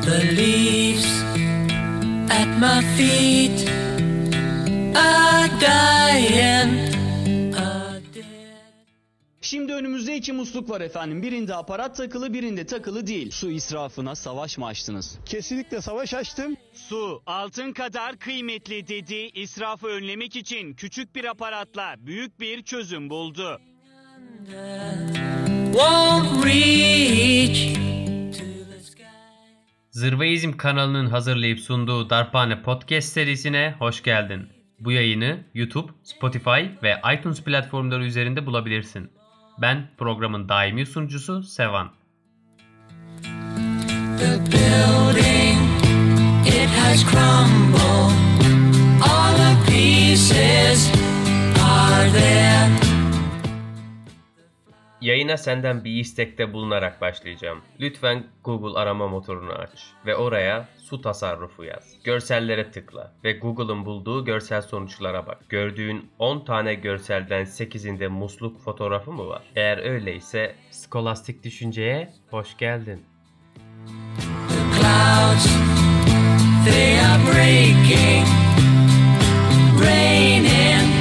the leaves at my feet are dying. Şimdi önümüzde iki musluk var efendim. Birinde aparat takılı, birinde takılı değil. Su israfına savaş mı açtınız? Kesinlikle savaş açtım. Su altın kadar kıymetli dedi. İsrafı önlemek için küçük bir aparatla büyük bir çözüm buldu. Zırvaizm kanalının hazırlayıp sunduğu Darphane Podcast serisine hoş geldin. Bu yayını YouTube, Spotify ve iTunes platformları üzerinde bulabilirsin. Ben programın daimi sunucusu Sevan. The building, it has crumbled. All the pieces are there. Yayına senden bir istekte bulunarak başlayacağım. Lütfen Google arama motorunu aç ve oraya su tasarrufu yaz. Görsellere tıkla ve Google'ın bulduğu görsel sonuçlara bak. Gördüğün 10 tane görselden 8'inde musluk fotoğrafı mı var? Eğer öyleyse skolastik düşünceye hoş geldin. The clouds, they are breaking, raining.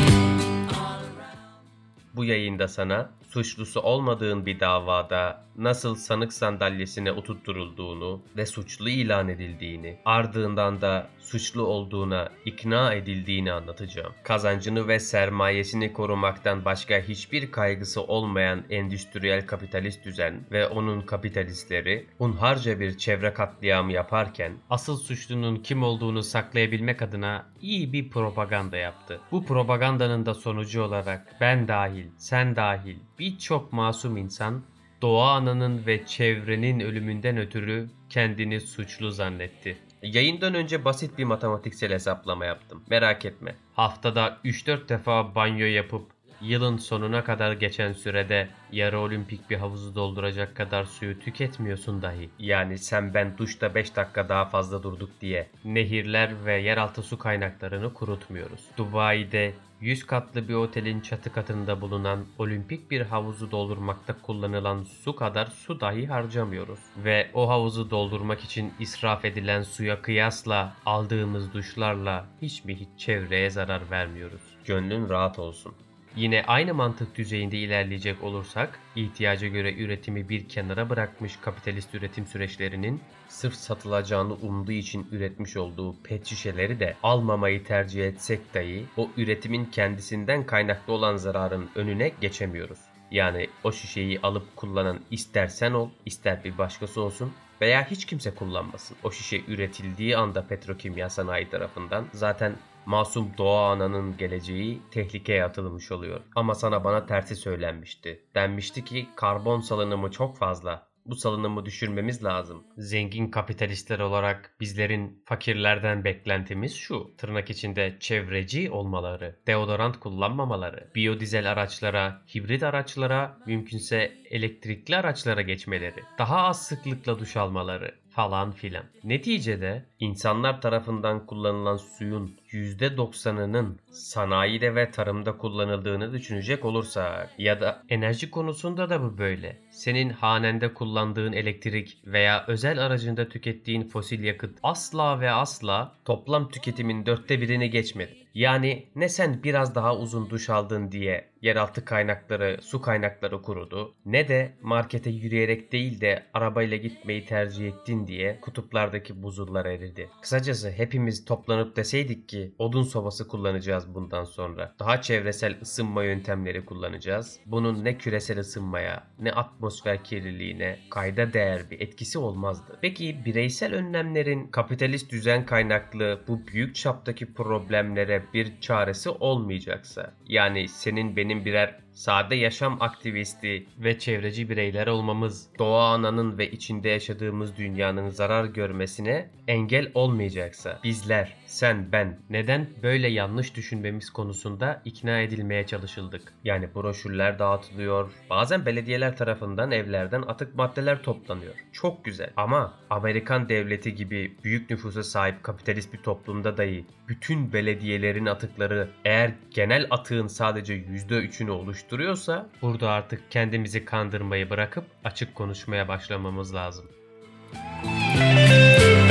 Bu yayında sana suçlusu olmadığın bir davada nasıl sanık sandalyesine oturtturulduğunu ve suçlu ilan edildiğini, ardından da suçlu olduğuna ikna edildiğini anlatacağım. Kazancını ve sermayesini korumaktan başka hiçbir kaygısı olmayan endüstriyel kapitalist düzen ve onun kapitalistleri hunharca bir çevre katliamı yaparken asıl suçlunun kim olduğunu saklayabilmek adına iyi bir propaganda yaptı. Bu propagandanın da sonucu olarak ben dahil, sen dahil birçok masum insan doğa ananın ve çevrenin ölümünden ötürü kendini suçlu zannetti. Yayından önce basit bir matematiksel hesaplama yaptım. Merak etme. Haftada 3-4 defa banyo yapıp yılın sonuna kadar geçen sürede yarı olimpik bir havuzu dolduracak kadar suyu tüketmiyorsun dahi. Yani sen ben duşta 5 dakika daha fazla durduk diye nehirler ve yeraltı su kaynaklarını kurutmuyoruz. Dubai'de 100 katlı bir otelin çatı katında bulunan olimpik bir havuzu doldurmakta kullanılan su kadar su dahi harcamıyoruz. Ve o havuzu doldurmak için israf edilen suya kıyasla aldığımız duşlarla hiç çevreye zarar vermiyoruz. Gönlün rahat olsun. Yine aynı mantık düzeyinde ilerleyecek olursak, ihtiyaca göre üretimi bir kenara bırakmış kapitalist üretim süreçlerinin sırf satılacağını umduğu için üretmiş olduğu pet şişeleri de almamayı tercih etsek dahi o üretimin kendisinden kaynaklı olan zararın önüne geçemiyoruz. Yani o şişeyi alıp kullanan ister sen ol, ister bir başkası olsun veya hiç kimse kullanmasın. O şişe üretildiği anda petrokimya sanayi tarafından zaten masum doğa ananın geleceği tehlikeye atılmış oluyor. Ama sana bana tersi söylenmişti. Denmişti ki karbon salınımı çok fazla. Bu salınımı düşürmemiz lazım. Zengin kapitalistler olarak bizlerin fakirlerden beklentimiz şu. Tırnak içinde çevreci olmaları, deodorant kullanmamaları, biyodizel araçlara, hibrit araçlara, mümkünse elektrikli araçlara geçmeleri, daha az sıklıkla duş almaları falan filan. Neticede insanlar tarafından kullanılan suyun %90'ının sanayide ve tarımda kullanıldığını düşünecek olursak ya da enerji konusunda da bu böyle. Senin hanende kullandığın elektrik veya özel aracında tükettiğin fosil yakıt asla ve asla toplam tüketimin 1/4'ini geçmedi. Yani ne sen biraz daha uzun duş aldın diye yeraltı kaynakları, su kaynakları kurudu, ne de markete yürüyerek değil de arabayla gitmeyi tercih ettin diye kutuplardaki buzullar eridi. Kısacası hepimiz toplanıp deseydik ki odun sobası kullanacağız bundan sonra. Daha çevresel ısınma yöntemleri kullanacağız. Bunun ne küresel ısınmaya, ne atmosfer kirliliğine kayda değer bir etkisi olmazdı. Peki bireysel önlemlerin kapitalist düzen kaynaklı bu büyük çaptaki problemlere bir çaresi olmayacaksa, yani senin benim birer sade yaşam aktivisti ve çevreci bireyler olmamız doğa ananın ve içinde yaşadığımız dünyanın zarar görmesine engel olmayacaksa bizler, sen, ben neden böyle yanlış düşünmemiz konusunda ikna edilmeye çalışıldık. Yani broşürler dağıtılıyor, bazen belediyeler tarafından evlerden atık maddeler toplanıyor. Çok güzel ama Amerikan devleti gibi büyük nüfusa sahip kapitalist bir toplumda dahi bütün belediyelerin atıkları eğer genel atığın sadece %3'ünü oluşturuyorsa burada artık kendimizi kandırmayı bırakıp açık konuşmaya başlamamız lazım.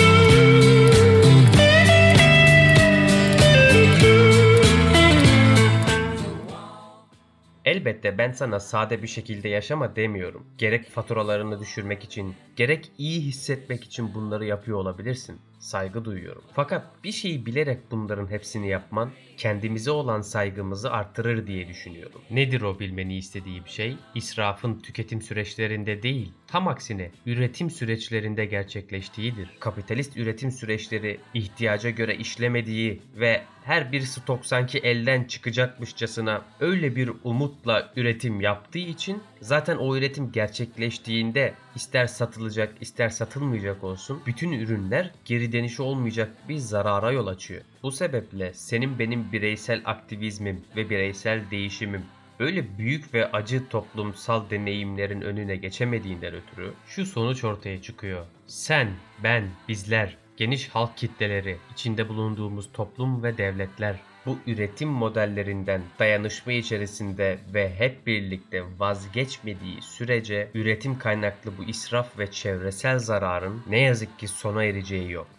Elbette ben sana sade bir şekilde yaşama demiyorum. Gerek faturalarını düşürmek için, gerek iyi hissetmek için bunları yapıyor olabilirsin. Saygı duyuyorum. Fakat bir şeyi bilerek bunların hepsini yapman kendimize olan saygımızı artırır diye düşünüyorum. Nedir o bilmeni istediğim şey? İsrafın tüketim süreçlerinde değil, tam aksine üretim süreçlerinde gerçekleştiğidir. Kapitalist üretim süreçleri ihtiyaca göre işlemediği ve her bir stok sanki elden çıkacakmışçasına öyle bir umutla üretim yaptığı için zaten o üretim gerçekleştiğinde ister satılacak ister satılmayacak olsun bütün ürünler geri dönüşü olmayacak bir zarara yol açıyor. Bu sebeple senin benim bireysel aktivizmim ve bireysel değişimim öyle büyük ve acı toplumsal deneyimlerin önüne geçemediğinden ötürü şu sonuç ortaya çıkıyor. Sen, ben, bizler, geniş halk kitleleri, içinde bulunduğumuz toplum ve devletler bu üretim modellerinden dayanışma içerisinde ve hep birlikte vazgeçmediği sürece üretim kaynaklı bu israf ve çevresel zararın ne yazık ki sona ereceği yok.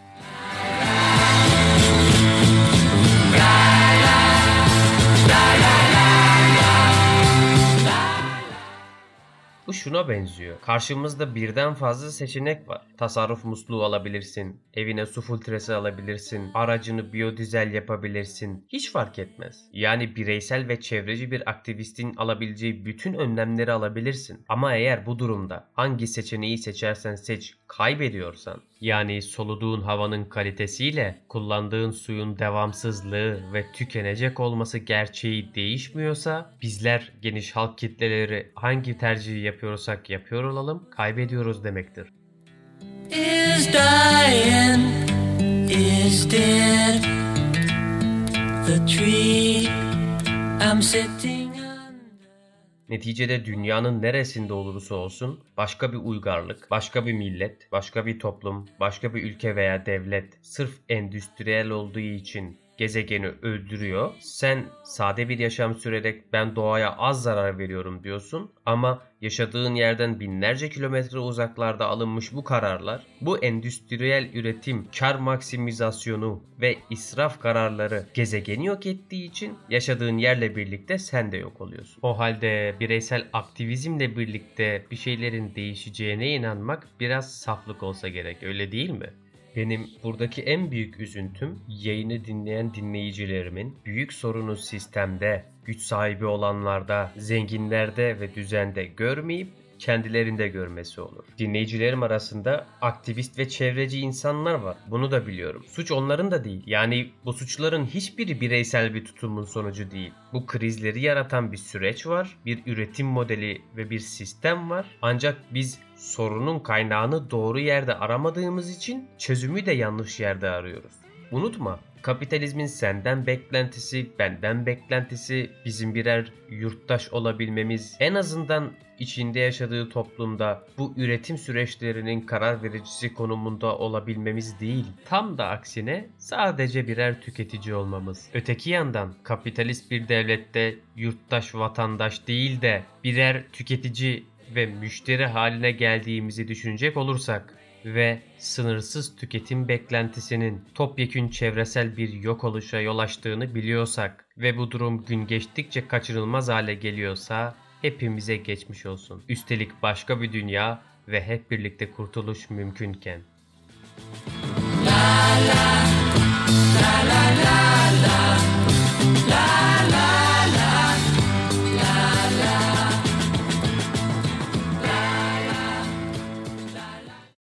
Bu şuna benziyor. Karşımızda birden fazla seçenek var. Tasarruf musluğu alabilirsin, evine su filtresi alabilirsin, aracını biyodizel yapabilirsin. Hiç fark etmez. Yani bireysel ve çevreci bir aktivistin alabileceği bütün önlemleri alabilirsin. Ama eğer bu durumda hangi seçeneği seçersen seç, kaybediyorsan, yani soluduğun havanın kalitesiyle kullandığın suyun devamsızlığı ve tükenecek olması gerçeği değişmiyorsa bizler geniş halk kitleleri hangi tercihi yapıyorsak yapıyor olalım kaybediyoruz demektir. Is dying, is dead. The tree I'm sitting under. Neticede dünyanın neresinde olursa olsun başka bir uygarlık, başka bir millet, başka bir toplum, başka bir ülke veya devlet sırf endüstriyel olduğu için gezegeni öldürüyor. Sen sade bir yaşam sürerek ben doğaya az zarar veriyorum diyorsun ama yaşadığın yerden binlerce kilometre uzaklarda alınmış bu kararlar, bu endüstriyel üretim, kar maksimizasyonu ve israf kararları gezegeni yok ettiği için yaşadığın yerle birlikte sen de yok oluyorsun. O halde bireysel aktivizmle birlikte bir şeylerin değişeceğine inanmak biraz saflık olsa gerek, öyle değil mi? Benim buradaki en büyük üzüntüm yayını dinleyen dinleyicilerimin büyük sorunu sistemde, güç sahibi olanlarda, zenginlerde ve düzende görmeyip kendilerinde görmesi olur. Dinleyicilerim arasında aktivist ve çevreci insanlar var. Bunu da biliyorum. Suç onların da değil. Yani bu suçların hiçbiri bireysel bir tutumun sonucu değil. Bu krizleri yaratan bir süreç var, bir üretim modeli ve bir sistem var. Ancak biz sorunun kaynağını doğru yerde aramadığımız için çözümü de yanlış yerde arıyoruz. Unutma, kapitalizmin senden beklentisi, benden beklentisi, bizim birer yurttaş olabilmemiz, en azından içinde yaşadığı toplumda bu üretim süreçlerinin karar vericisi konumunda olabilmemiz değil. Tam da aksine sadece birer tüketici olmamız. Öteki yandan kapitalist bir devlette yurttaş, vatandaş değil de birer tüketici ve müşteri haline geldiğimizi düşünecek olursak ve sınırsız tüketim beklentisinin topyekün çevresel bir yok oluşa yol açtığını biliyorsak ve bu durum gün geçtikçe kaçınılmaz hale geliyorsa hepimize geçmiş olsun. Üstelik başka bir dünya ve hep birlikte kurtuluş mümkünken. La la la la la.